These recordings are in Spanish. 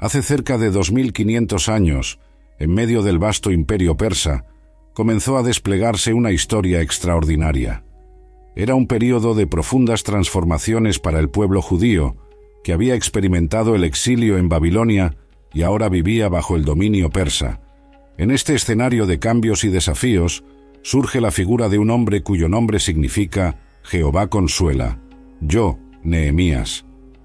Hace cerca de 2500 años, en medio del vasto imperio persa, comenzó a desplegarse una historia extraordinaria. Era un período de profundas transformaciones para el pueblo judío, que había experimentado el exilio en Babilonia y ahora vivía bajo el dominio persa. En este escenario de cambios y desafíos, surge la figura de un hombre cuyo nombre significa Jehová consuela. Yo, Nehemías.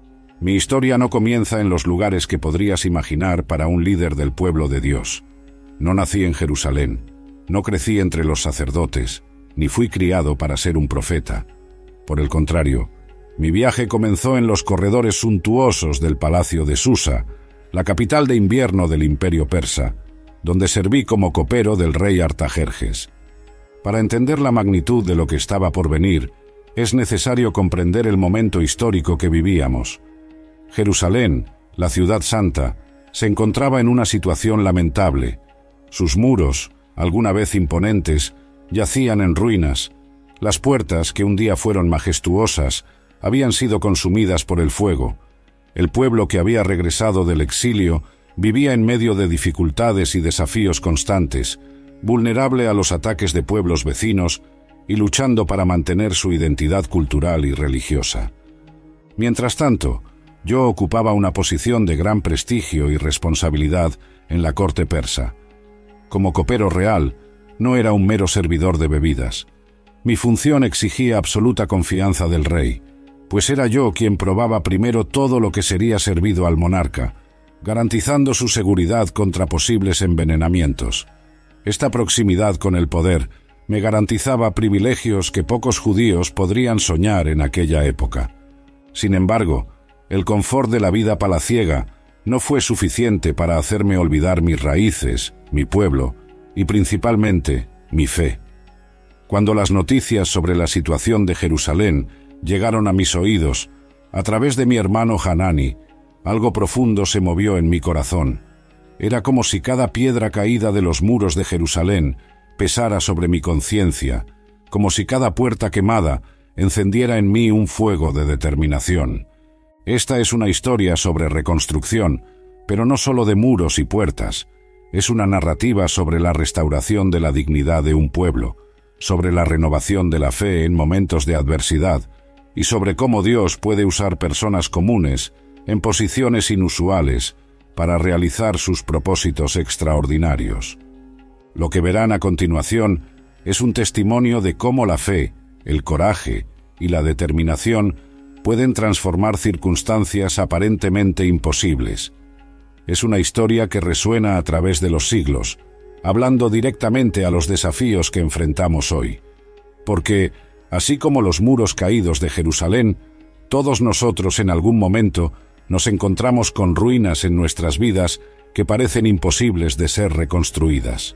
Mi historia no comienza en los lugares que podrías imaginar para un líder del pueblo de Dios. No nací en Jerusalén, no crecí entre los sacerdotes, ni fui criado para ser un profeta. Por el contrario, mi viaje comenzó en los corredores suntuosos del palacio de Susa, la capital de invierno del imperio persa, donde serví como copero del rey Artajerjes. Para entender la magnitud de lo que estaba por venir, es necesario comprender el momento histórico que vivíamos. Jerusalén, la ciudad santa, se encontraba en una situación lamentable. Sus muros, alguna vez imponentes, yacían en ruinas. Las puertas, que un día fueron majestuosas, habían sido consumidas por el fuego. El pueblo que había regresado del exilio vivía en medio de dificultades y desafíos constantes, vulnerable a los ataques de pueblos vecinos y luchando para mantener su identidad cultural y religiosa. Mientras tanto, yo ocupaba una posición de gran prestigio y responsabilidad en la corte persa. Como copero real, no era un mero servidor de bebidas. Mi función exigía absoluta confianza del rey, pues era yo quien probaba primero todo lo que sería servido al monarca, garantizando su seguridad contra posibles envenenamientos. Esta proximidad con el poder me garantizaba privilegios que pocos judíos podrían soñar en aquella época. Sin embargo, el confort de la vida palaciega no fue suficiente para hacerme olvidar mis raíces, mi pueblo y principalmente mi fe. Cuando las noticias sobre la situación de Jerusalén llegaron a mis oídos, a través de mi hermano Hanani, algo profundo se movió en mi corazón. Era como si cada piedra caída de los muros de Jerusalén pesara sobre mi conciencia, como si cada puerta quemada encendiera en mí un fuego de determinación. Esta es una historia sobre reconstrucción, pero no solo de muros y puertas. Es una narrativa sobre la restauración de la dignidad de un pueblo, sobre la renovación de la fe en momentos de adversidad y sobre cómo Dios puede usar personas comunes en posiciones inusuales para realizar sus propósitos extraordinarios. Lo que verán a continuación es un testimonio de cómo la fe, el coraje y la determinación pueden transformar circunstancias aparentemente imposibles. Es una historia que resuena a través de los siglos, hablando directamente a los desafíos que enfrentamos hoy. Porque, así como los muros caídos de Jerusalén, todos nosotros en algún momento nos encontramos con ruinas en nuestras vidas que parecen imposibles de ser reconstruidas.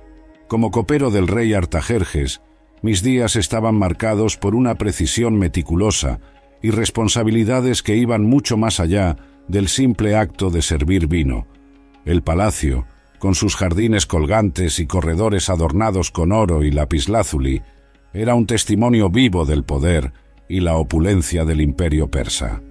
Como copero del rey Artajerjes, mis días estaban marcados por una precisión meticulosa y responsabilidades que iban mucho más allá del simple acto de servir vino. El palacio, con sus jardines colgantes y corredores adornados con oro y lapislázuli, era un testimonio vivo del poder y la opulencia del imperio persa.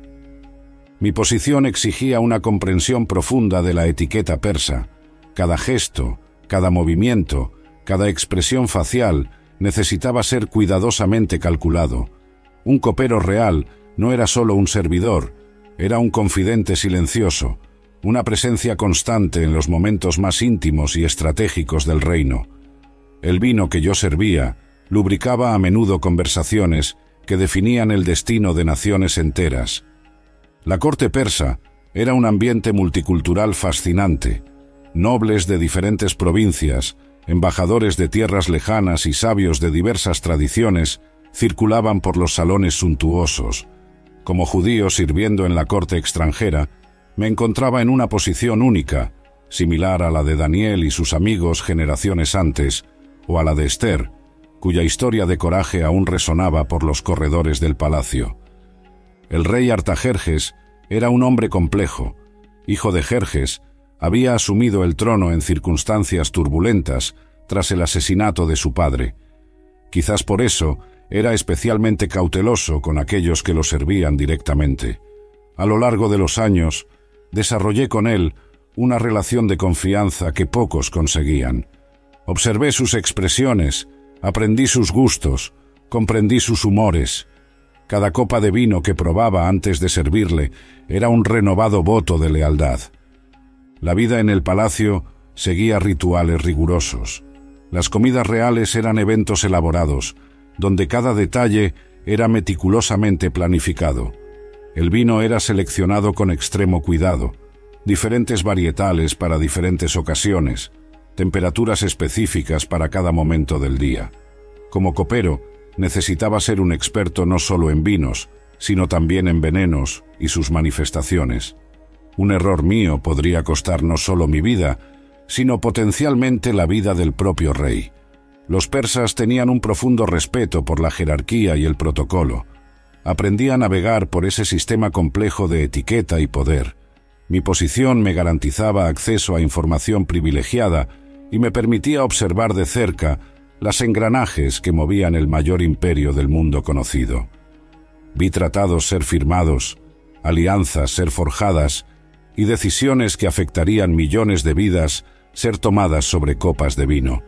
Mi posición exigía una comprensión profunda de la etiqueta persa. Cada gesto, cada movimiento, cada expresión facial necesitaba ser cuidadosamente calculado. Un copero real no era solo un servidor, era un confidente silencioso, una presencia constante en los momentos más íntimos y estratégicos del reino. El vino que yo servía lubricaba a menudo conversaciones que definían el destino de naciones enteras. La corte persa era un ambiente multicultural fascinante. Nobles de diferentes provincias, embajadores de tierras lejanas y sabios de diversas tradiciones circulaban por los salones suntuosos. Como judío sirviendo en la corte extranjera, me encontraba en una posición única, similar a la de Daniel y sus amigos generaciones antes, o a la de Esther, cuya historia de coraje aún resonaba por los corredores del palacio. El rey Artajerjes era un hombre complejo. Hijo de Jerjes, había asumido el trono en circunstancias turbulentas tras el asesinato de su padre. Quizás por eso era especialmente cauteloso con aquellos que lo servían directamente. A lo largo de los años, desarrollé con él una relación de confianza que pocos conseguían. Observé sus expresiones, aprendí sus gustos, comprendí sus humores. Cada copa de vino que probaba antes de servirle era un renovado voto de lealtad. La vida en el palacio seguía rituales rigurosos. Las comidas reales eran eventos elaborados, donde cada detalle era meticulosamente planificado. El vino era seleccionado con extremo cuidado, diferentes varietales para diferentes ocasiones, temperaturas específicas para cada momento del día. Como copero, necesitaba ser un experto no solo en vinos, sino también en venenos y sus manifestaciones. Un error mío podría costar no solo mi vida, sino potencialmente la vida del propio rey. Los persas tenían un profundo respeto por la jerarquía y el protocolo. Aprendí a navegar por ese sistema complejo de etiqueta y poder. Mi posición me garantizaba acceso a información privilegiada y me permitía observar de cerca las engranajes que movían el mayor imperio del mundo conocido. Vi tratados ser firmados, alianzas ser forjadas y decisiones que afectarían millones de vidas ser tomadas sobre copas de vino.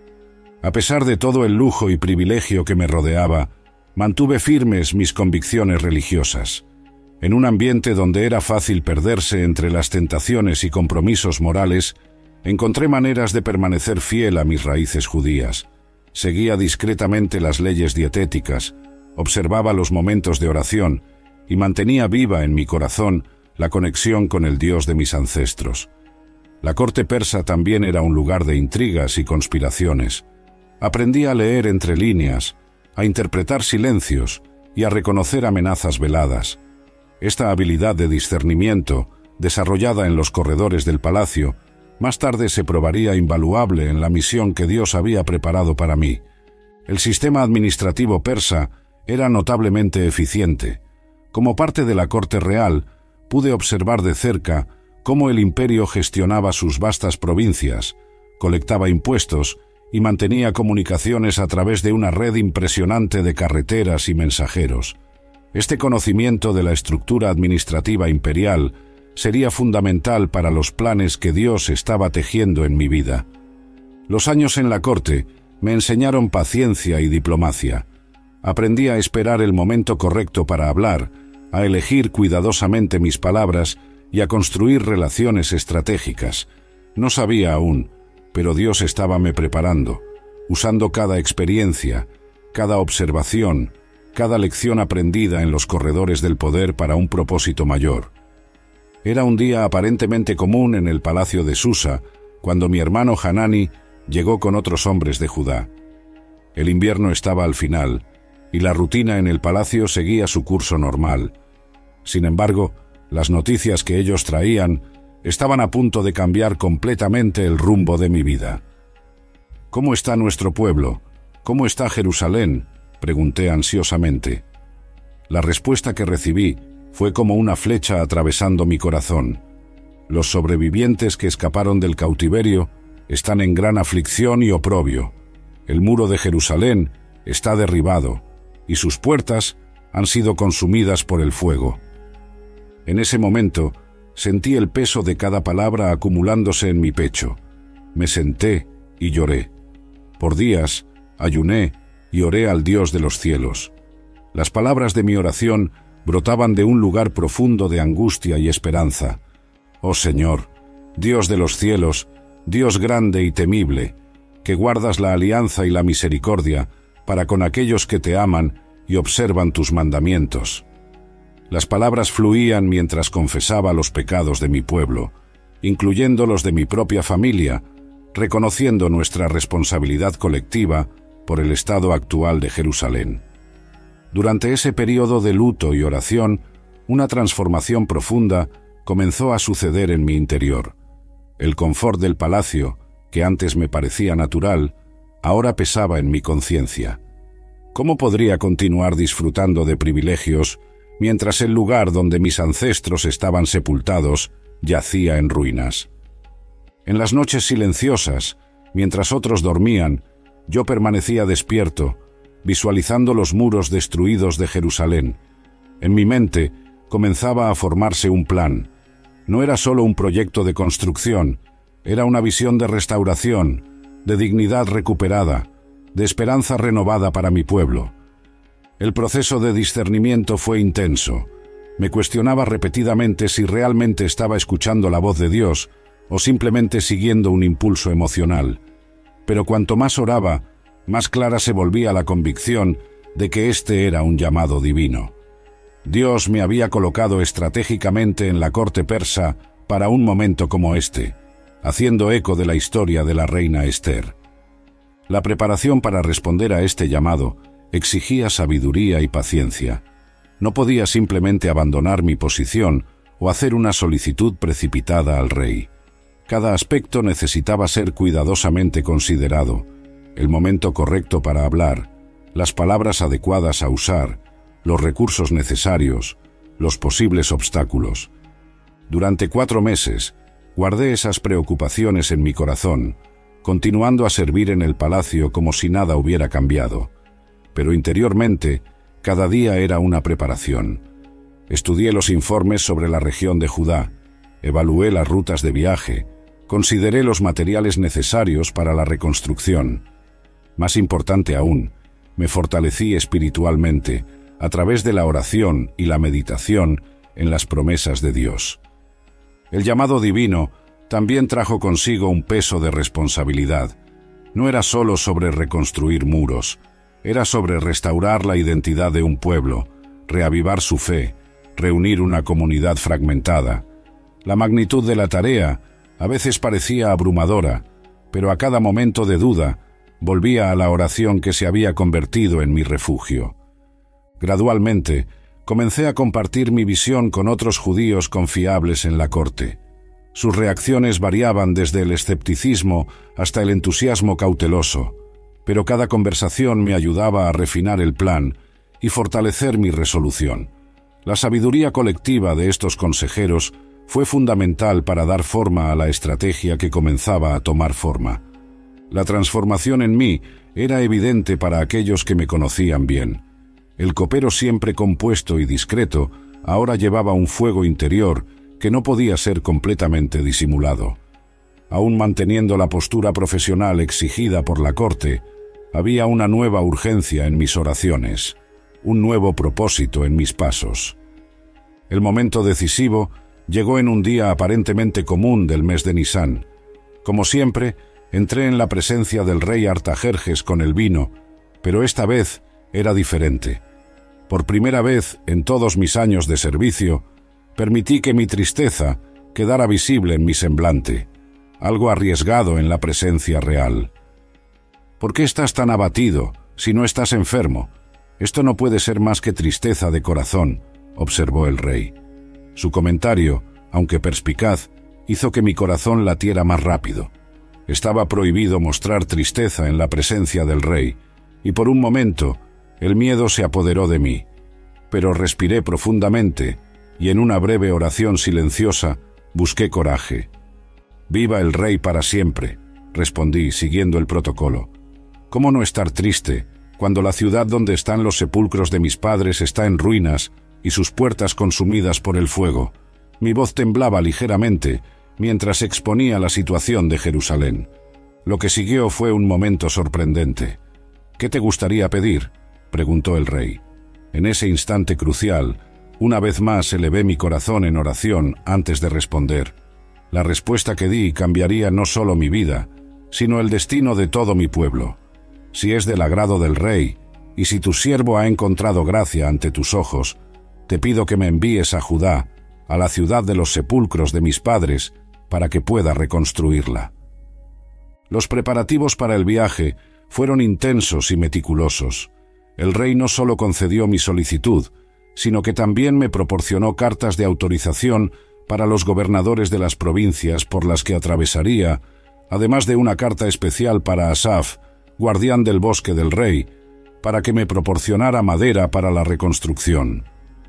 A pesar de todo el lujo y privilegio que me rodeaba, mantuve firmes mis convicciones religiosas. En un ambiente donde era fácil perderse entre las tentaciones y compromisos morales, encontré maneras de permanecer fiel a mis raíces judías. Seguía discretamente las leyes dietéticas, observaba los momentos de oración y mantenía viva en mi corazón la conexión con el Dios de mis ancestros. La corte persa también era un lugar de intrigas y conspiraciones. Aprendí a leer entre líneas, a interpretar silencios y a reconocer amenazas veladas. Esta habilidad de discernimiento, desarrollada en los corredores del palacio, más tarde se probaría invaluable en la misión que Dios había preparado para mí. El sistema administrativo persa era notablemente eficiente. Como parte de la corte real, pude observar de cerca cómo el imperio gestionaba sus vastas provincias, colectaba impuestos y mantenía comunicaciones a través de una red impresionante de carreteras y mensajeros. Este conocimiento de la estructura administrativa imperial sería fundamental para los planes que Dios estaba tejiendo en mi vida. Los años en la corte me enseñaron paciencia y diplomacia. Aprendí a esperar el momento correcto para hablar, a elegir cuidadosamente mis palabras y a construir relaciones estratégicas. No sabía aún, pero Dios estaba me preparando, usando cada experiencia, cada observación, cada lección aprendida en los corredores del poder para un propósito mayor. Era un día aparentemente común en el palacio de Susa, cuando mi hermano Hanani llegó con otros hombres de Judá. El invierno estaba al final, y la rutina en el palacio seguía su curso normal. Sin embargo, las noticias que ellos traían estaban a punto de cambiar completamente el rumbo de mi vida. ¿Cómo está nuestro pueblo? ¿Cómo está Jerusalén?, pregunté ansiosamente. La respuesta que recibí fue como una flecha atravesando mi corazón. Los sobrevivientes que escaparon del cautiverio están en gran aflicción y oprobio. El muro de Jerusalén está derribado y sus puertas han sido consumidas por el fuego. En ese momento sentí el peso de cada palabra acumulándose en mi pecho. Me senté y lloré. Por días ayuné y oré al Dios de los cielos. Las palabras de mi oración brotaban de un lugar profundo de angustia y esperanza. Oh Señor, Dios de los cielos, Dios grande y temible, que guardas la alianza y la misericordia para con aquellos que te aman y observan tus mandamientos. Las palabras fluían mientras confesaba los pecados de mi pueblo, incluyendo los de mi propia familia, reconociendo nuestra responsabilidad colectiva por el estado actual de Jerusalén. Durante ese periodo de luto y oración, una transformación profunda comenzó a suceder en mi interior. El confort del palacio, que antes me parecía natural, ahora pesaba en mi conciencia. ¿Cómo podría continuar disfrutando de privilegios mientras el lugar donde mis ancestros estaban sepultados yacía en ruinas? En las noches silenciosas, mientras otros dormían, yo permanecía despierto, visualizando los muros destruidos de Jerusalén. En mi mente comenzaba a formarse un plan. No era solo un proyecto de construcción, era una visión de restauración, de dignidad recuperada, de esperanza renovada para mi pueblo. El proceso de discernimiento fue intenso. Me cuestionaba repetidamente si realmente estaba escuchando la voz de Dios o simplemente siguiendo un impulso emocional. Pero cuanto más oraba, más clara se volvía la convicción de que este era un llamado divino. Dios me había colocado estratégicamente en la corte persa para un momento como este, haciendo eco de la historia de la reina Esther. La preparación para responder a este llamado exigía sabiduría y paciencia. No podía simplemente abandonar mi posición o hacer una solicitud precipitada al rey. Cada aspecto necesitaba ser cuidadosamente considerado: el momento correcto para hablar, las palabras adecuadas a usar, los recursos necesarios, los posibles obstáculos. Durante 4 meses, guardé esas preocupaciones en mi corazón, continuando a servir en el palacio como si nada hubiera cambiado. Pero interiormente, cada día era una preparación. Estudié los informes sobre la región de Judá, evalué las rutas de viaje, consideré los materiales necesarios para la reconstrucción. Más importante aún, me fortalecí espiritualmente a través de la oración y la meditación en las promesas de Dios. El llamado divino también trajo consigo un peso de responsabilidad. No era solo sobre reconstruir muros, era sobre restaurar la identidad de un pueblo, reavivar su fe, reunir una comunidad fragmentada. La magnitud de la tarea a veces parecía abrumadora, pero a cada momento de duda volvía a la oración que se había convertido en mi refugio. Gradualmente, comencé a compartir mi visión con otros judíos confiables en la corte. Sus reacciones variaban desde el escepticismo hasta el entusiasmo cauteloso, pero cada conversación me ayudaba a refinar el plan y fortalecer mi resolución. La sabiduría colectiva de estos consejeros fue fundamental para dar forma a la estrategia que comenzaba a tomar forma. La transformación en mí era evidente para aquellos que me conocían bien. El copero siempre compuesto y discreto ahora llevaba un fuego interior que no podía ser completamente disimulado. Aún manteniendo la postura profesional exigida por la corte, había una nueva urgencia en mis oraciones, un nuevo propósito en mis pasos. El momento decisivo llegó en un día aparentemente común del mes de Nisán. Como siempre, entré en la presencia del rey Artajerjes con el vino, pero esta vez era diferente. Por primera vez en todos mis años de servicio, permití que mi tristeza quedara visible en mi semblante, algo arriesgado en la presencia real. ¿Por qué estás tan abatido si no estás enfermo? Esto no puede ser más que tristeza de corazón, observó el rey. Su comentario, aunque perspicaz, hizo que mi corazón latiera más rápido. Estaba prohibido mostrar tristeza en la presencia del rey, y por un momento el miedo se apoderó de mí. Pero respiré profundamente y en una breve oración silenciosa busqué coraje. «Viva el rey para siempre», respondí siguiendo el protocolo. «¿Cómo no estar triste cuando la ciudad donde están los sepulcros de mis padres está en ruinas y sus puertas consumidas por el fuego?» Mi voz temblaba ligeramente mientras exponía la situación de Jerusalén. Lo que siguió fue un momento sorprendente. «¿Qué te gustaría pedir?», preguntó el rey. En ese instante crucial, una vez más elevé mi corazón en oración antes de responder. La respuesta que di cambiaría no solo mi vida, sino el destino de todo mi pueblo. Si es del agrado del rey, y si tu siervo ha encontrado gracia ante tus ojos, te pido que me envíes a Judá, a la ciudad de los sepulcros de mis padres, para que pueda reconstruirla. Los preparativos para el viaje fueron intensos y meticulosos. El rey no solo concedió mi solicitud, sino que también me proporcionó cartas de autorización para los gobernadores de las provincias por las que atravesaría, además de una carta especial para Asaf, guardián del bosque del rey, para que me proporcionara madera para la reconstrucción.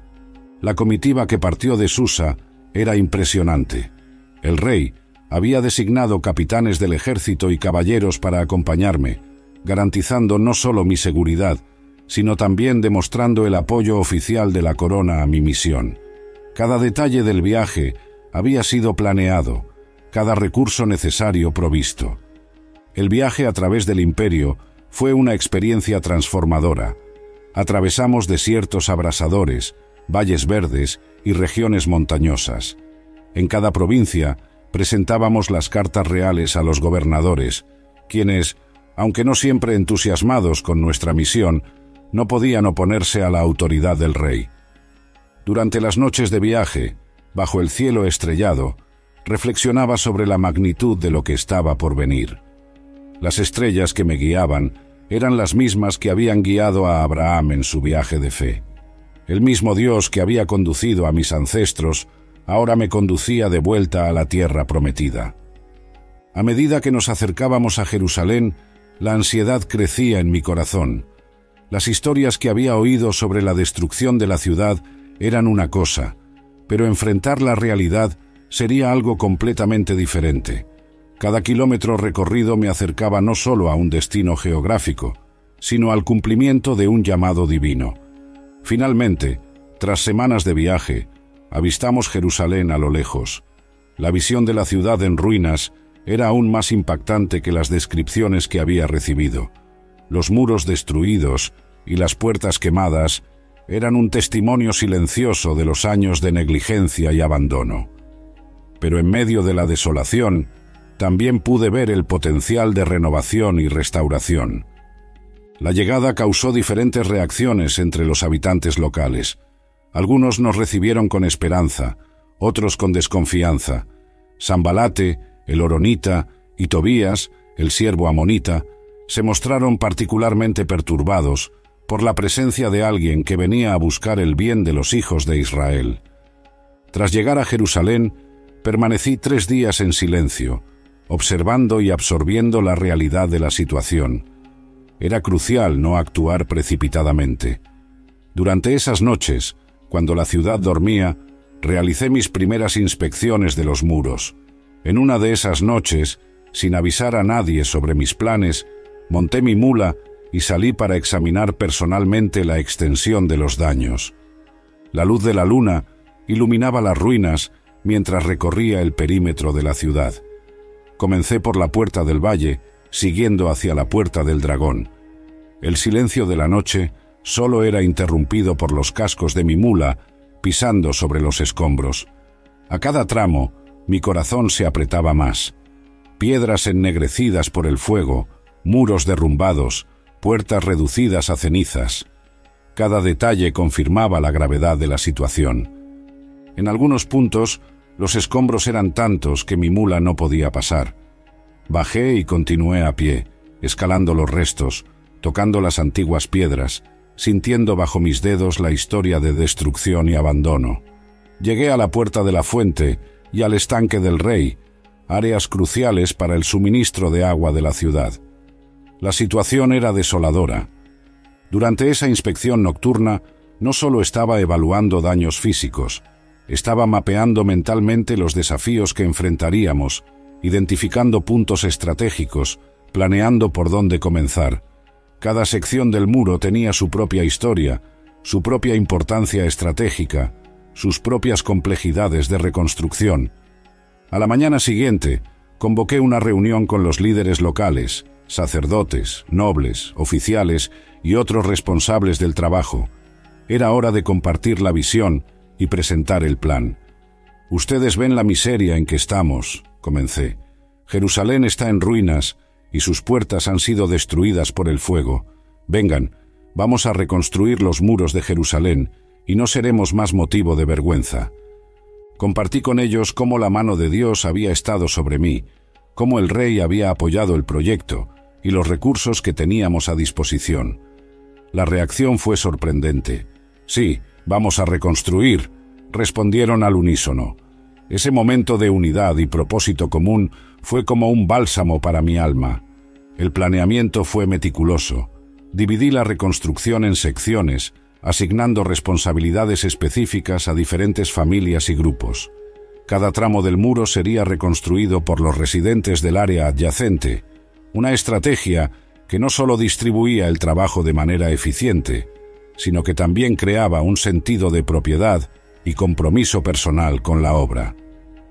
La comitiva que partió de Susa era impresionante. El rey había designado capitanes del ejército y caballeros para acompañarme, garantizando no solo mi seguridad, sino también demostrando el apoyo oficial de la corona a mi misión. Cada detalle del viaje había sido planeado, cada recurso necesario provisto. El viaje a través del imperio fue una experiencia transformadora. Atravesamos desiertos abrasadores, valles verdes y regiones montañosas. En cada provincia presentábamos las cartas reales a los gobernadores, quienes, aunque no siempre entusiasmados con nuestra misión, no podían oponerse a la autoridad del rey. Durante las noches de viaje, bajo el cielo estrellado, reflexionaba sobre la magnitud de lo que estaba por venir. Las estrellas que me guiaban eran las mismas que habían guiado a Abraham en su viaje de fe. El mismo Dios que había conducido a mis ancestros ahora me conducía de vuelta a la tierra prometida. A medida que nos acercábamos a Jerusalén, la ansiedad crecía en mi corazón. Las historias que había oído sobre la destrucción de la ciudad eran una cosa, pero enfrentar la realidad sería algo completamente diferente. Cada kilómetro recorrido me acercaba no solo a un destino geográfico, sino al cumplimiento de un llamado divino. Finalmente, tras semanas de viaje, avistamos Jerusalén a lo lejos. La visión de la ciudad en ruinas era aún más impactante que las descripciones que había recibido. Los muros destruidos y las puertas quemadas eran un testimonio silencioso de los años de negligencia y abandono. Pero en medio de la desolación, también pude ver el potencial de renovación y restauración. La llegada causó diferentes reacciones entre los habitantes locales. Algunos nos recibieron con esperanza, otros con desconfianza. Sanbalate, el horonita, y Tobías, el siervo amonita, se mostraron particularmente perturbados por la presencia de alguien que venía a buscar el bien de los hijos de Israel. Tras llegar a Jerusalén, permanecí 3 días en silencio, observando y absorbiendo la realidad de la situación. Era crucial no actuar precipitadamente. Durante esas noches, cuando la ciudad dormía, realicé mis primeras inspecciones de los muros. En una de esas noches, sin avisar a nadie sobre mis planes, monté mi mula y salí para examinar personalmente la extensión de los daños. La luz de la luna iluminaba las ruinas mientras recorría el perímetro de la ciudad. Comencé por la puerta del valle, siguiendo hacia la puerta del dragón. El silencio de la noche solo era interrumpido por los cascos de mi mula pisando sobre los escombros. A cada tramo, mi corazón se apretaba más. Piedras ennegrecidas por el fuego, muros derrumbados, puertas reducidas a cenizas. Cada detalle confirmaba la gravedad de la situación. En algunos puntos, los escombros eran tantos que mi mula no podía pasar. Bajé y continué a pie, escalando los restos, tocando las antiguas piedras, sintiendo bajo mis dedos la historia de destrucción y abandono. Llegué a la puerta de la fuente y al estanque del rey, áreas cruciales para el suministro de agua de la ciudad. La situación era desoladora. Durante esa inspección nocturna, no solo estaba evaluando daños físicos, estaba mapeando mentalmente los desafíos que enfrentaríamos, identificando puntos estratégicos, planeando por dónde comenzar. Cada sección del muro tenía su propia historia, su propia importancia estratégica, sus propias complejidades de reconstrucción. A la mañana siguiente, convoqué una reunión con los líderes locales, sacerdotes, nobles, oficiales y otros responsables del trabajo. Era hora de compartir la visión y presentar el plan. Ustedes ven la miseria en que estamos, comencé. Jerusalén está en ruinas y sus puertas han sido destruidas por el fuego. Vengan, vamos a reconstruir los muros de Jerusalén y no seremos más motivo de vergüenza. Compartí con ellos cómo la mano de Dios había estado sobre mí, cómo el rey había apoyado el proyecto y los recursos que teníamos a disposición. La reacción fue sorprendente. Sí, vamos a reconstruir, respondieron al unísono. Ese momento de unidad y propósito común fue como un bálsamo para mi alma. El planeamiento fue meticuloso. Dividí la reconstrucción en secciones, asignando responsabilidades específicas a diferentes familias y grupos. Cada tramo del muro sería reconstruido por los residentes del área adyacente, una estrategia que no solo distribuía el trabajo de manera eficiente, sino que también creaba un sentido de propiedad y compromiso personal con la obra.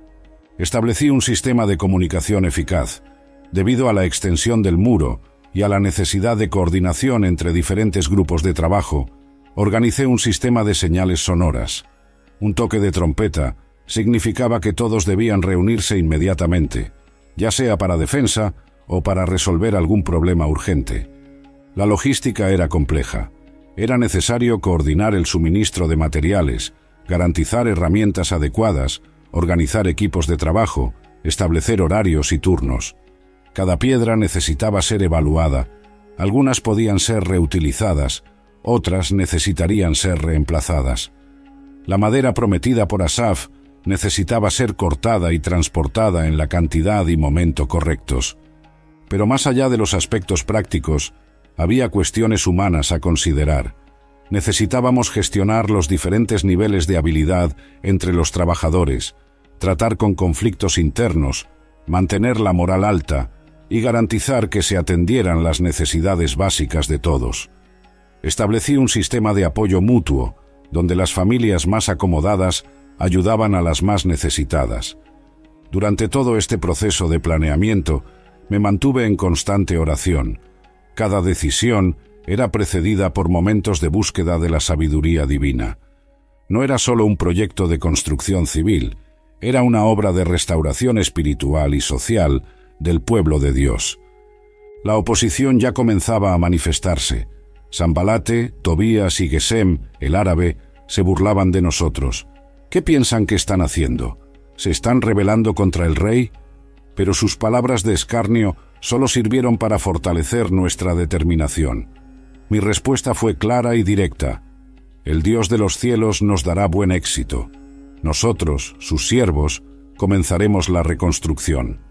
Establecí un sistema de comunicación eficaz. Debido a la extensión del muro y a la necesidad de coordinación entre diferentes grupos de trabajo, organicé un sistema de señales sonoras. Un toque de trompeta significaba que todos debían reunirse inmediatamente, ya sea para defensa o para resolver algún problema urgente. La logística era compleja. Era necesario coordinar el suministro de materiales, garantizar herramientas adecuadas, organizar equipos de trabajo, establecer horarios y turnos. Cada piedra necesitaba ser evaluada. Algunas podían ser reutilizadas, otras necesitarían ser reemplazadas. La madera prometida por Asaf necesitaba ser cortada y transportada en la cantidad y momento correctos. Pero más allá de los aspectos prácticos, había cuestiones humanas a considerar. Necesitábamos gestionar los diferentes niveles de habilidad entre los trabajadores, tratar con conflictos internos, mantener la moral alta y garantizar que se atendieran las necesidades básicas de todos. Establecí un sistema de apoyo mutuo, donde las familias más acomodadas ayudaban a las más necesitadas. Durante todo este proceso de planeamiento, me mantuve en constante oración. Cada decisión era precedida por momentos de búsqueda de la sabiduría divina. No era solo un proyecto de construcción civil, era una obra de restauración espiritual y social del pueblo de Dios. La oposición ya comenzaba a manifestarse. Sanbalate, Tobías y Gesem, el árabe, se burlaban de nosotros. ¿Qué piensan que están haciendo? ¿Se están rebelando contra el rey? Pero sus palabras de escarnio solo sirvieron para fortalecer nuestra determinación. Mi respuesta fue clara y directa. El Dios de los cielos nos dará buen éxito. Nosotros, sus siervos, comenzaremos la reconstrucción.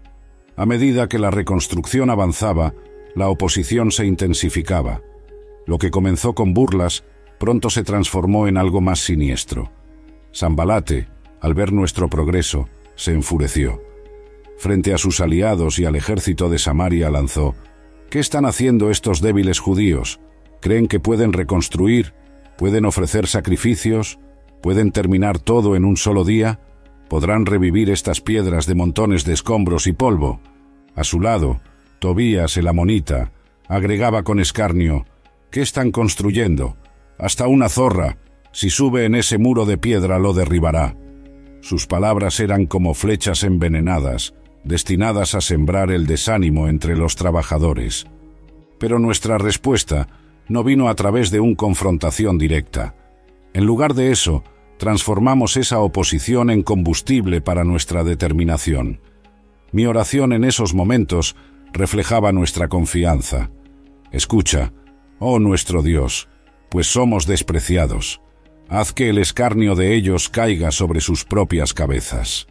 A medida que la reconstrucción avanzaba, la oposición se intensificaba. Lo que comenzó con burlas, pronto se transformó en algo más siniestro. Sanbalate, al ver nuestro progreso, se enfureció. Frente a sus aliados y al ejército de Samaria lanzó: ¿Qué están haciendo estos débiles judíos? ¿Creen que pueden reconstruir? ¿Pueden ofrecer sacrificios? ¿Pueden terminar todo en un solo día? ¿Podrán revivir estas piedras de montones de escombros y polvo? A su lado, Tobías el amonita agregaba con escarnio: ¿Qué están construyendo? Hasta una zorra, si sube en ese muro de piedra, lo derribará. Sus palabras eran como flechas envenenadas, destinadas a sembrar el desánimo entre los trabajadores. Pero nuestra respuesta no vino a través de una confrontación directa. En lugar de eso, transformamos esa oposición en combustible para nuestra determinación. Mi oración en esos momentos reflejaba nuestra confianza. Escucha, oh nuestro Dios, pues somos despreciados. Haz que el escarnio de ellos caiga sobre sus propias cabezas.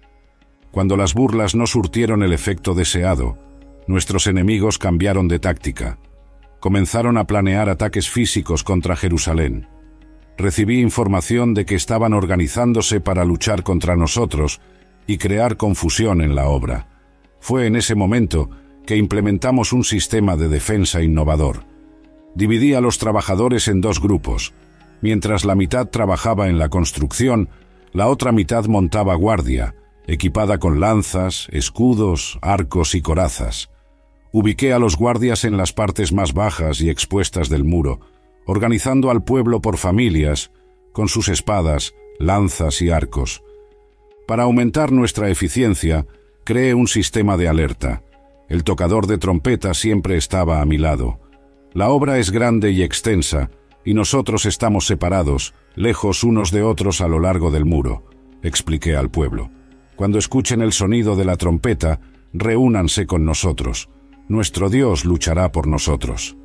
Cuando las burlas no surtieron el efecto deseado, nuestros enemigos cambiaron de táctica. Comenzaron a planear ataques físicos contra Jerusalén. Recibí información de que estaban organizándose para luchar contra nosotros y crear confusión en la obra. Fue en ese momento que implementamos un sistema de defensa innovador. Dividí a los trabajadores en dos grupos. Mientras la mitad trabajaba en la construcción, la otra mitad montaba guardia, equipada con lanzas, escudos, arcos y corazas. Ubiqué a los guardias en las partes más bajas y expuestas del muro, organizando al pueblo por familias, con sus espadas, lanzas y arcos. Para aumentar nuestra eficiencia, creé un sistema de alerta. El tocador de trompeta siempre estaba a mi lado. La obra es grande y extensa, y nosotros estamos separados, lejos unos de otros a lo largo del muro, expliqué al pueblo. Cuando escuchen el sonido de la trompeta, reúnanse con nosotros. Nuestro Dios luchará por nosotros.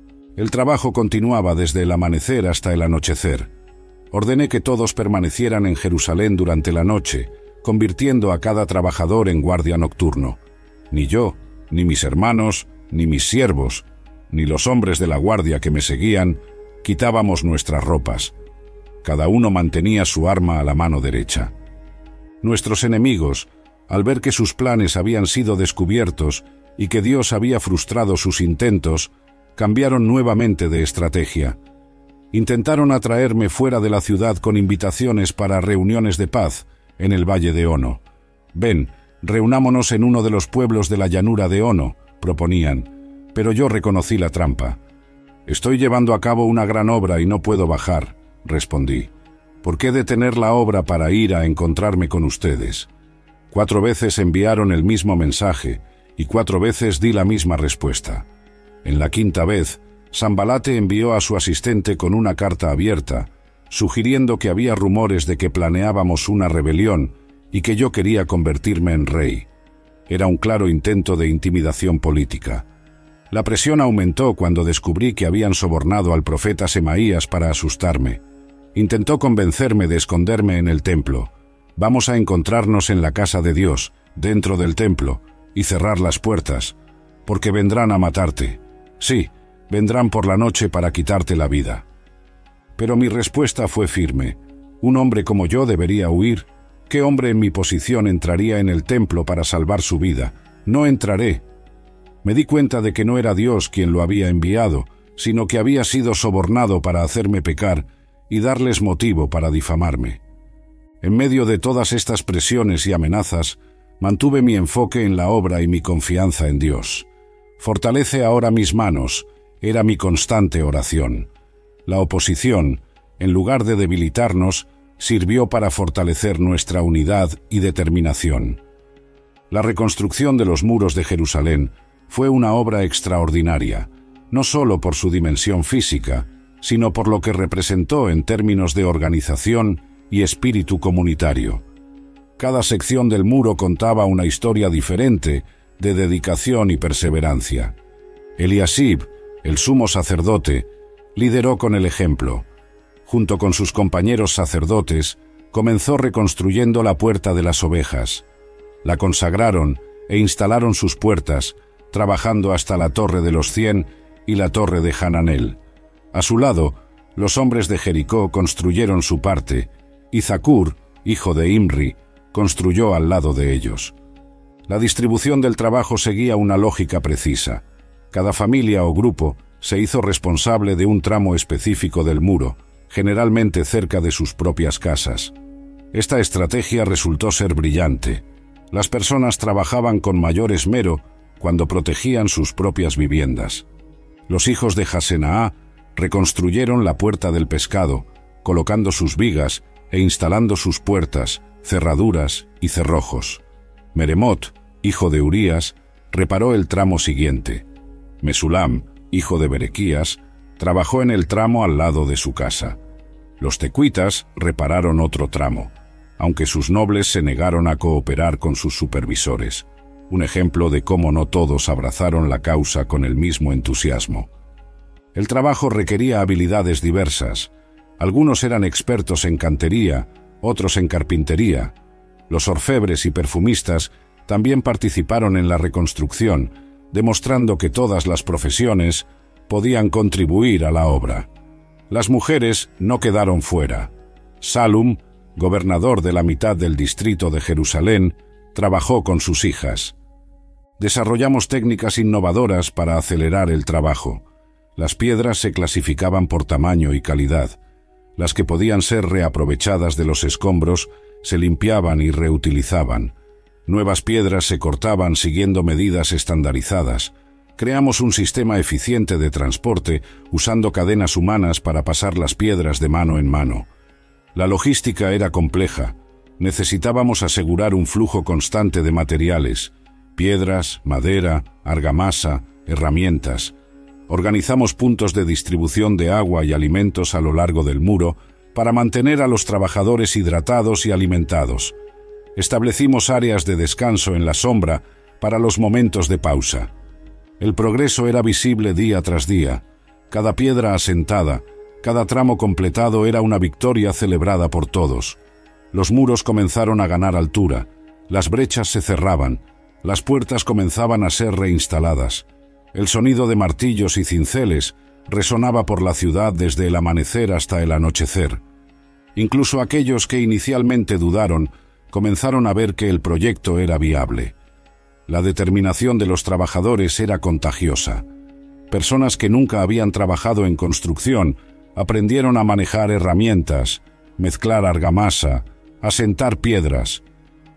El trabajo continuaba desde el amanecer hasta el anochecer. Ordené que todos permanecieran en Jerusalén durante la noche, convirtiendo a cada trabajador en guardia nocturno. Ni yo, ni mis hermanos, ni mis siervos, ni los hombres de la guardia que me seguían, quitábamos nuestras ropas. Cada uno mantenía su arma a la mano derecha. Nuestros enemigos, al ver que sus planes habían sido descubiertos y que Dios había frustrado sus intentos, cambiaron nuevamente de estrategia. Intentaron atraerme fuera de la ciudad con invitaciones para reuniones de paz en el Valle de Ono. Ven, reunámonos en uno de los pueblos de la llanura de Ono, proponían, pero yo reconocí la trampa. Estoy llevando a cabo una gran obra y no puedo bajar, respondí. ¿Por qué detener la obra para ir a encontrarme con ustedes? 4 veces enviaron el mismo mensaje y 4 veces di la misma respuesta. En la 5ª vez, Sanbalate envió a su asistente con una carta abierta, sugiriendo que había rumores de que planeábamos una rebelión y que yo quería convertirme en rey. Era un claro intento de intimidación política. La presión aumentó cuando descubrí que habían sobornado al profeta Semaías para asustarme. Intentó convencerme de esconderme en el templo. Vamos a encontrarnos en la casa de Dios, dentro del templo, y cerrar las puertas, porque vendrán a matarte. Sí, vendrán por la noche para quitarte la vida. Pero mi respuesta fue firme. Un hombre como yo debería huir. ¿Qué hombre en mi posición entraría en el templo para salvar su vida? No entraré. Me di cuenta de que no era Dios quien lo había enviado, sino que había sido sobornado para hacerme pecar y darles motivo para difamarme. En medio de todas estas presiones y amenazas, mantuve mi enfoque en la obra y mi confianza en Dios. Fortalece ahora mis manos, era mi constante oración. La oposición, en lugar de debilitarnos, sirvió para fortalecer nuestra unidad y determinación. La reconstrucción de los muros de Jerusalén fue una obra extraordinaria, no solo por su dimensión física, sino por lo que representó en términos de organización y espíritu comunitario. Cada sección del muro contaba una historia diferente de dedicación y perseverancia. Eliasib, el sumo sacerdote, lideró con el ejemplo. Junto con sus compañeros sacerdotes, comenzó reconstruyendo la puerta de las ovejas. La consagraron e instalaron sus puertas, trabajando hasta la Torre de los 100 y la Torre de Hananel. A su lado, los hombres de Jericó construyeron su parte, y Zacur, hijo de Imri, construyó al lado de ellos. La distribución del trabajo seguía una lógica precisa. Cada familia o grupo se hizo responsable de un tramo específico del muro, generalmente cerca de sus propias casas. Esta estrategia resultó ser brillante. Las personas trabajaban con mayor esmero cuando protegían sus propias viviendas. Los hijos de Jasenaá reconstruyeron la puerta del pescado, colocando sus vigas e instalando sus puertas, cerraduras y cerrojos. Meremot, hijo de Urías, reparó el tramo siguiente. Mesulam, hijo de Berequías, trabajó en el tramo al lado de su casa. Los tecuitas repararon otro tramo, aunque sus nobles se negaron a cooperar con sus supervisores. Un ejemplo de cómo no todos abrazaron la causa con el mismo entusiasmo. El trabajo requería habilidades diversas. Algunos eran expertos en cantería, otros en carpintería. Los orfebres y perfumistas también participaron en la reconstrucción, demostrando que todas las profesiones podían contribuir a la obra. Las mujeres no quedaron fuera. Salum, gobernador de la mitad del distrito de Jerusalén, trabajó con sus hijas. Desarrollamos técnicas innovadoras para acelerar el trabajo. Las piedras se clasificaban por tamaño y calidad. Las que podían ser reaprovechadas de los escombros se limpiaban y reutilizaban. Nuevas piedras se cortaban siguiendo medidas estandarizadas. Creamos un sistema eficiente de transporte usando cadenas humanas para pasar las piedras de mano en mano. La logística era compleja. Necesitábamos asegurar un flujo constante de materiales, piedras, madera, argamasa, herramientas. Organizamos puntos de distribución de agua y alimentos a lo largo del muro para mantener a los trabajadores hidratados y alimentados. Establecimos áreas de descanso en la sombra para los momentos de pausa. El progreso era visible día tras día. Cada piedra asentada, cada tramo completado era una victoria celebrada por todos. Los muros comenzaron a ganar altura, las brechas se cerraban, las puertas comenzaban a ser reinstaladas. El sonido de martillos y cinceles resonaba por la ciudad desde el amanecer hasta el anochecer. Incluso aquellos que inicialmente dudaron comenzaron a ver que el proyecto era viable. La determinación de los trabajadores era contagiosa. Personas que nunca habían trabajado en construcción aprendieron a manejar herramientas, mezclar argamasa, asentar piedras.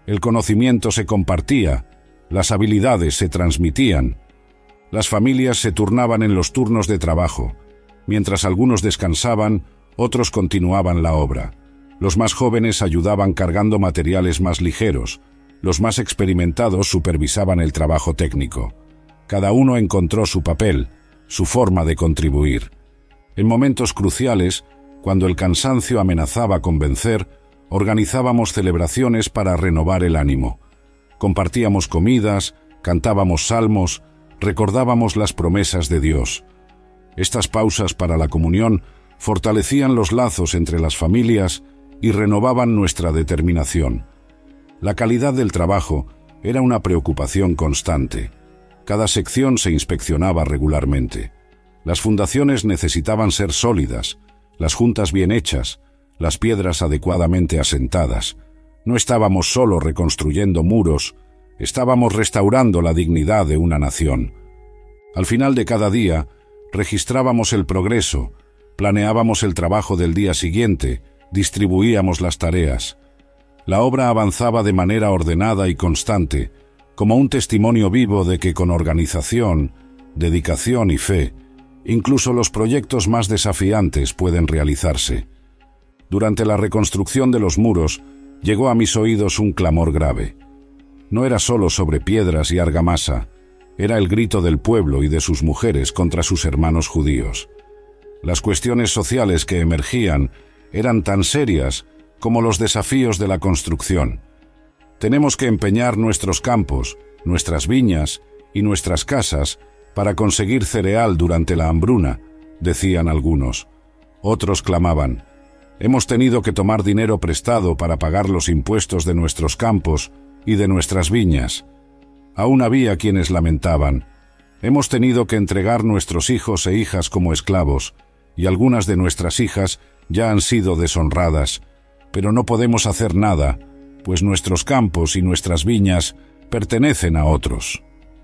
El conocimiento se compartía, las habilidades se transmitían. Las familias se turnaban en los turnos de trabajo. Mientras algunos descansaban, otros continuaban la obra. Los más jóvenes ayudaban cargando materiales más ligeros. Los más experimentados supervisaban el trabajo técnico. Cada uno encontró su papel, su forma de contribuir. En momentos cruciales, cuando el cansancio amenazaba con vencer, organizábamos celebraciones para renovar el ánimo. Compartíamos comidas, cantábamos salmos, recordábamos las promesas de Dios. Estas pausas para la comunión fortalecían los lazos entre las familias y renovaban nuestra determinación. La calidad del trabajo era una preocupación constante. Cada sección se inspeccionaba regularmente. Las fundaciones necesitaban ser sólidas, las juntas bien hechas, las piedras adecuadamente asentadas. No estábamos solo reconstruyendo muros, estábamos restaurando la dignidad de una nación. Al final de cada día, registrábamos el progreso, planeábamos el trabajo del día siguiente, distribuíamos las tareas. La obra avanzaba de manera ordenada y constante, como un testimonio vivo de que con organización, dedicación y fe, incluso los proyectos más desafiantes pueden realizarse. Durante la reconstrucción de los muros, llegó a mis oídos un clamor grave. No era solo sobre piedras y argamasa, era el grito del pueblo y de sus mujeres contra sus hermanos judíos. Las cuestiones sociales que emergían eran tan serias como los desafíos de la construcción. Tenemos que empeñar nuestros campos, nuestras viñas y nuestras casas para conseguir cereal durante la hambruna, decían algunos. Otros clamaban: hemos tenido que tomar dinero prestado para pagar los impuestos de nuestros campos y de nuestras viñas. Aún había quienes lamentaban: hemos tenido que entregar nuestros hijos e hijas como esclavos, y algunas de nuestras hijas ya han sido deshonradas, pero no podemos hacer nada, pues nuestros campos y nuestras viñas pertenecen a otros.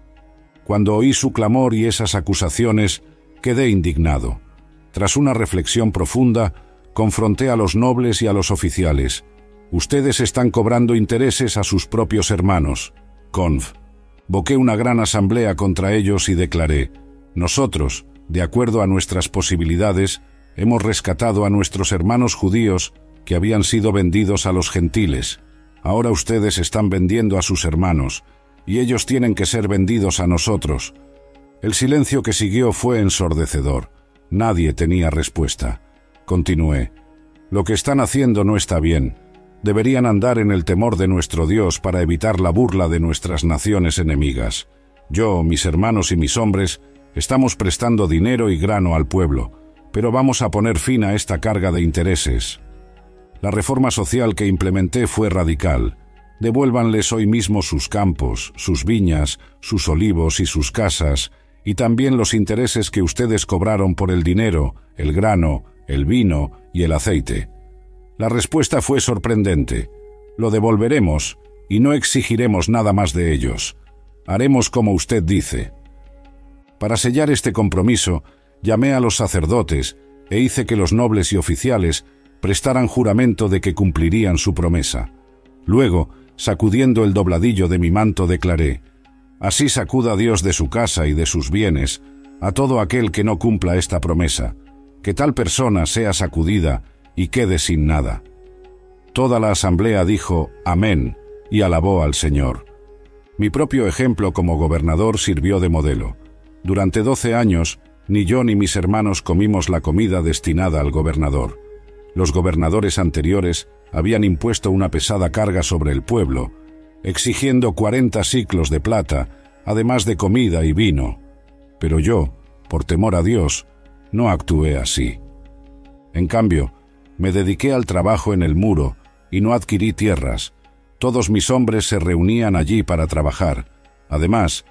Cuando oí su clamor y esas acusaciones, quedé indignado. Tras una reflexión profunda, confronté a los nobles y a los oficiales. Ustedes están cobrando intereses a sus propios hermanos. Convoqué una gran asamblea contra ellos y declaré: nosotros, de acuerdo a nuestras posibilidades, hemos rescatado a nuestros hermanos judíos que habían sido vendidos a los gentiles. Ahora ustedes están vendiendo a sus hermanos, y ellos tienen que ser vendidos a nosotros. El silencio que siguió fue ensordecedor. Nadie tenía respuesta. Continué: lo que están haciendo no está bien. Deberían andar en el temor de nuestro Dios para evitar la burla de nuestras naciones enemigas. Yo, mis hermanos y mis hombres, estamos prestando dinero y grano al pueblo, pero vamos a poner fin a esta carga de intereses. La reforma social que implementé fue radical. Devuélvanles hoy mismo sus campos, sus viñas, sus olivos y sus casas, y también los intereses que ustedes cobraron por el dinero, el grano, el vino y el aceite. La respuesta fue sorprendente. Lo devolveremos y no exigiremos nada más de ellos. Haremos como usted dice. Para sellar este compromiso, llamé a los sacerdotes e hice que los nobles y oficiales prestaran juramento de que cumplirían su promesa. Luego, sacudiendo el dobladillo de mi manto, declaré: así sacuda Dios de su casa y de sus bienes a todo aquel que no cumpla esta promesa, que tal persona sea sacudida y quede sin nada. Toda la asamblea dijo amén y alabó al Señor. Mi propio ejemplo como gobernador sirvió de modelo. Durante 12 años, ni yo ni mis hermanos comimos la comida destinada al gobernador. Los gobernadores anteriores habían impuesto una pesada carga sobre el pueblo, exigiendo 40 siclos de plata, además de comida y vino. Pero yo, por temor a Dios, no actué así. En cambio, me dediqué al trabajo en el muro y no adquirí tierras. Todos mis hombres se reunían allí para trabajar. Además,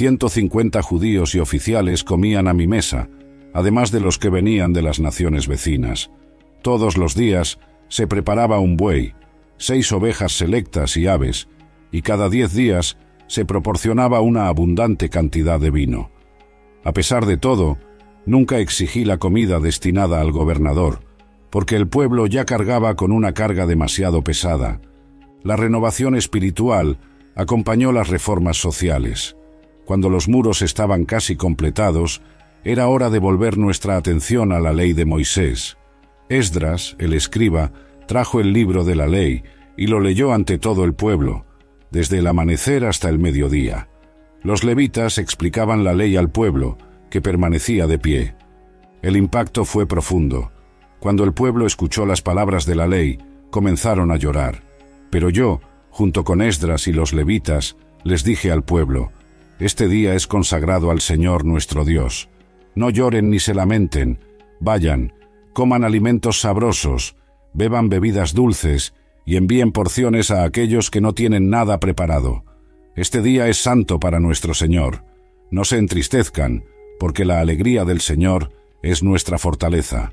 150 judíos y oficiales comían a mi mesa, además de los que venían de las naciones vecinas. Todos los días se preparaba un buey, 6 ovejas selectas y aves, y cada 10 días se proporcionaba una abundante cantidad de vino. A pesar de todo, nunca exigí la comida destinada al gobernador, porque el pueblo ya cargaba con una carga demasiado pesada. La renovación espiritual acompañó las reformas sociales. Cuando los muros estaban casi completados, era hora de volver nuestra atención a la ley de Moisés. Esdras, el escriba, trajo el libro de la ley y lo leyó ante todo el pueblo, desde el amanecer hasta el mediodía. Los levitas explicaban la ley al pueblo, que permanecía de pie. El impacto fue profundo. Cuando el pueblo escuchó las palabras de la ley, comenzaron a llorar. Pero yo, junto con Esdras y los levitas, les dije al pueblo: «Este día es consagrado al Señor nuestro Dios. No lloren ni se lamenten. Vayan, coman alimentos sabrosos, beban bebidas dulces y envíen porciones a aquellos que no tienen nada preparado. Este día es santo para nuestro Señor. No se entristezcan, porque la alegría del Señor es nuestra fortaleza».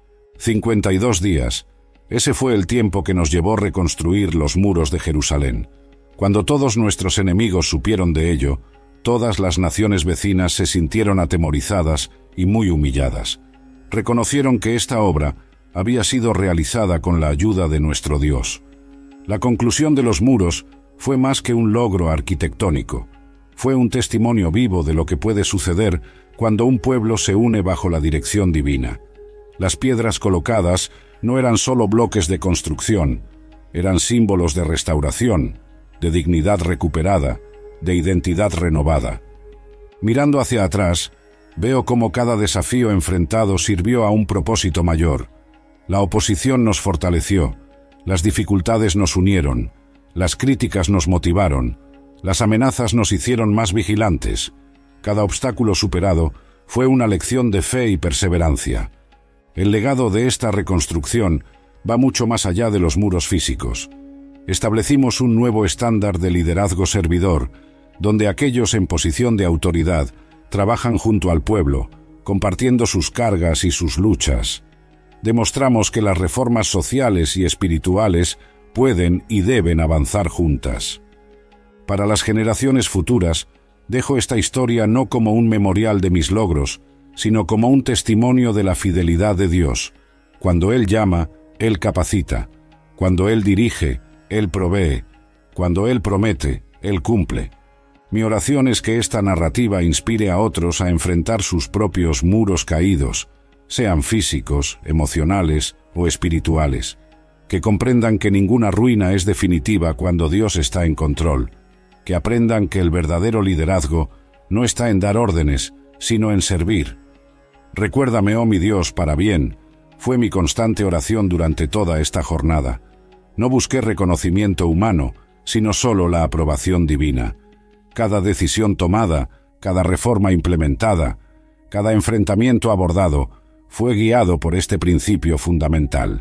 52 días. Ese fue el tiempo que nos llevó reconstruir los muros de Jerusalén. Cuando todos nuestros enemigos supieron de ello, todas las naciones vecinas se sintieron atemorizadas y muy humilladas. Reconocieron que esta obra había sido realizada con la ayuda de nuestro Dios. La conclusión de los muros fue más que un logro arquitectónico. Fue un testimonio vivo de lo que puede suceder cuando un pueblo se une bajo la dirección divina. Las piedras colocadas no eran solo bloques de construcción, eran símbolos de restauración, de dignidad recuperada, de identidad renovada. Mirando hacia atrás, veo cómo cada desafío enfrentado sirvió a un propósito mayor. La oposición nos fortaleció, las dificultades nos unieron, las críticas nos motivaron, las amenazas nos hicieron más vigilantes. Cada obstáculo superado fue una lección de fe y perseverancia. El legado de esta reconstrucción va mucho más allá de los muros físicos. Establecimos un nuevo estándar de liderazgo servidor, donde aquellos en posición de autoridad trabajan junto al pueblo, compartiendo sus cargas y sus luchas. Demostramos que las reformas sociales y espirituales pueden y deben avanzar juntas. Para las generaciones futuras, dejo esta historia no como un memorial de mis logros, sino como un testimonio de la fidelidad de Dios. Cuando Él llama, Él capacita. Cuando Él dirige, Él provee. Cuando Él promete, Él cumple. Mi oración es que esta narrativa inspire a otros a enfrentar sus propios muros caídos, sean físicos, emocionales o espirituales, que comprendan que ninguna ruina es definitiva cuando Dios está en control, que aprendan que el verdadero liderazgo no está en dar órdenes, sino en servir. Recuérdame, oh mi Dios, para bien, fue mi constante oración durante toda esta jornada. No busqué reconocimiento humano, sino solo la aprobación divina. Cada decisión tomada, cada reforma implementada, cada enfrentamiento abordado, fue guiado por este principio fundamental.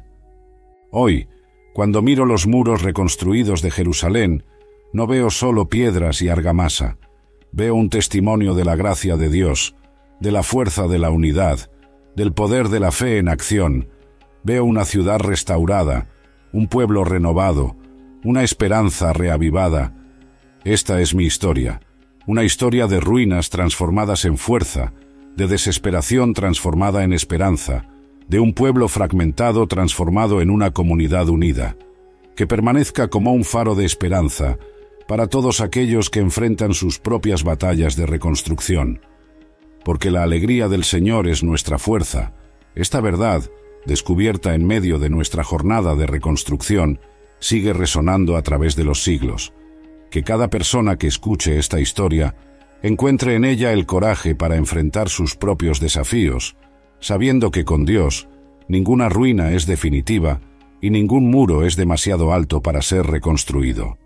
Hoy, cuando miro los muros reconstruidos de Jerusalén, no veo solo piedras y argamasa. Veo un testimonio de la gracia de Dios, de la fuerza de la unidad, del poder de la fe en acción. Veo una ciudad restaurada, un pueblo renovado, una esperanza reavivada. Esta es mi historia, una historia de ruinas transformadas en fuerza, de desesperación transformada en esperanza, de un pueblo fragmentado transformado en una comunidad unida, que permanezca como un faro de esperanza para todos aquellos que enfrentan sus propias batallas de reconstrucción. Porque la alegría del Señor es nuestra fuerza. Esta verdad, descubierta en medio de nuestra jornada de reconstrucción, sigue resonando a través de los siglos. Que cada persona que escuche esta historia encuentre en ella el coraje para enfrentar sus propios desafíos, sabiendo que con Dios ninguna ruina es definitiva y ningún muro es demasiado alto para ser reconstruido.